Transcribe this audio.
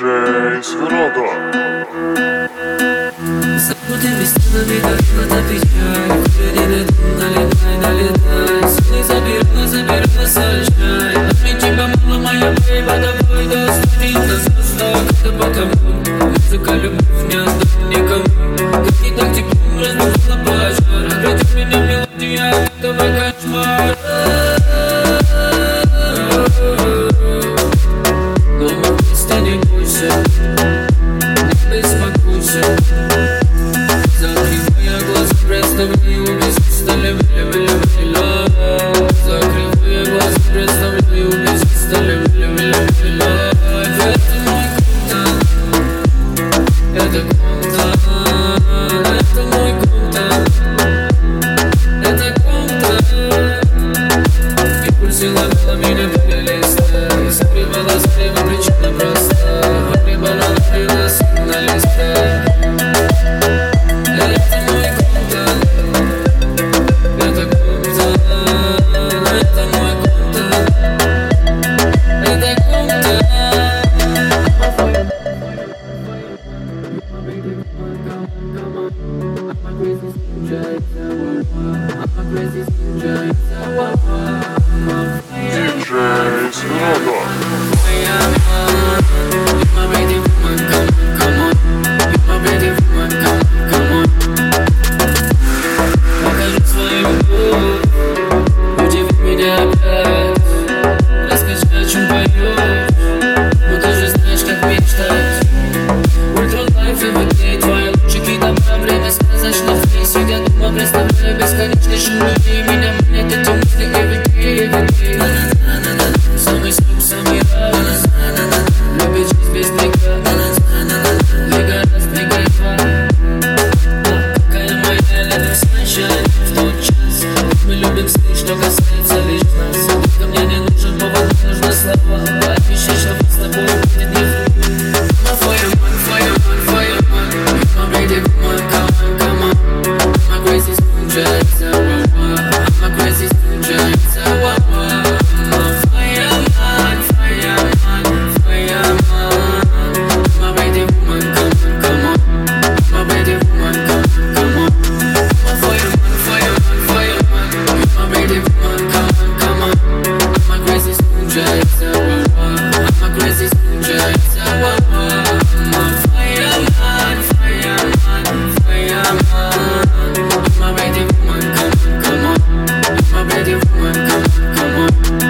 Диджей Свирода. Забудем стенами, как вода печаль. Курили налетай, налетай. Силой забирала, совершай. От тебя мало, моя бейба, давай достанет нас воздух. Это потому, музыка, любовь не отдам никому. Как не так тепло разбудила пожар. Градит меня мелодия этого кошмара. Но вместе не бойся, не беспокойся. Закрывая глаза, представляю, без стали миля. Закрывая глаза, представляю, без стали миля. Это мой контакт, это контакт, это мой контакт, это контакт. И пульсы ловила меня перелисты, согревала причина проста. Погребала напилась на листе. Диджей Свирода. Покажи свою любовь, удиви меня опять. Расскажи, о чем поешь, но ты же знаешь, как мечтать. Ультралайф и выглядит твои лучики. Там на время сказочных дней сидят дома, представляю бесконечный шум людей. Меня манят эти мысли и вики. Самый срок, самый раз. Любит жизнь без преград. Двигай раз, двигай два. Какая моя лето сначала в тот час. Мы любим сны, что касается лишь нас. Только мне не нужен повод, нужны слова. Пообещай, что с тобой будет не хуже. My baby, come on. My crazy giant, my crazy giant. My baby woman, come on. My baby woman, come on. My baby woman, come on. My crazy giant, my crazy giant. My baby woman, come on. My baby woman, come on.